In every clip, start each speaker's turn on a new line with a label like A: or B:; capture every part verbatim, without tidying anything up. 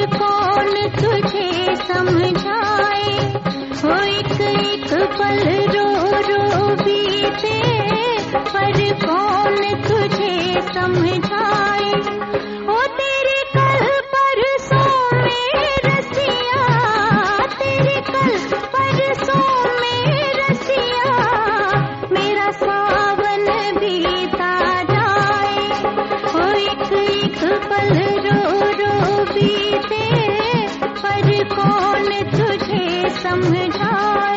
A: कौन तुझे समझाए, हो एक एक पल रो रो बीते, पर कौन तुझे समझाए। ओ तेरे कल परसों में रसिया, तेरे कल परसों में रसिया, मेरा सावन बीता जाए, हो एक एक पल रो रो बीते, पर कौन तुझे समझाए।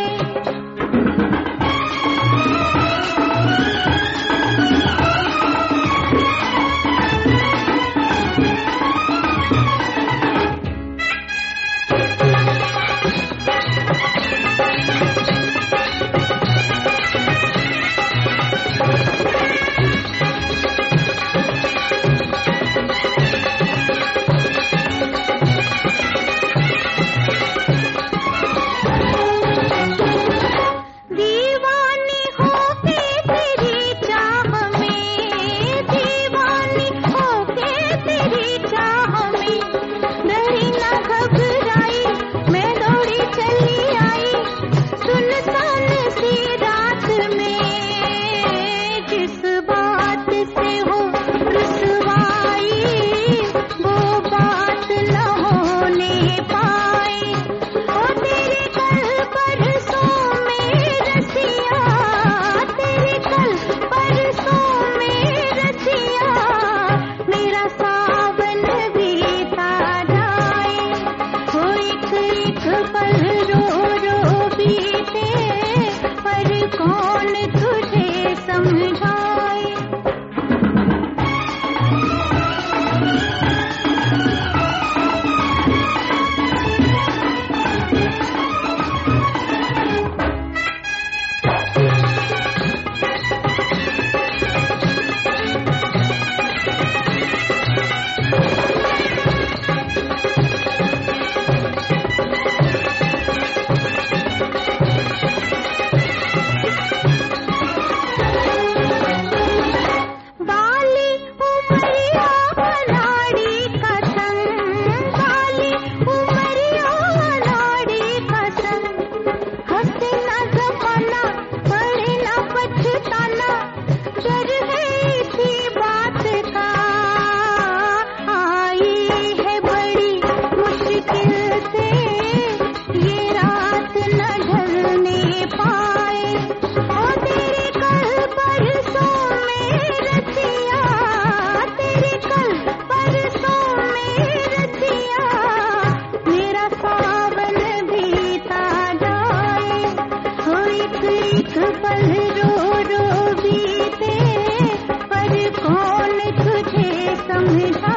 A: पल रो रो बीते, पर कौन तुझे समझाए। पल रो रो बीते, पर कौन तुझे समझा।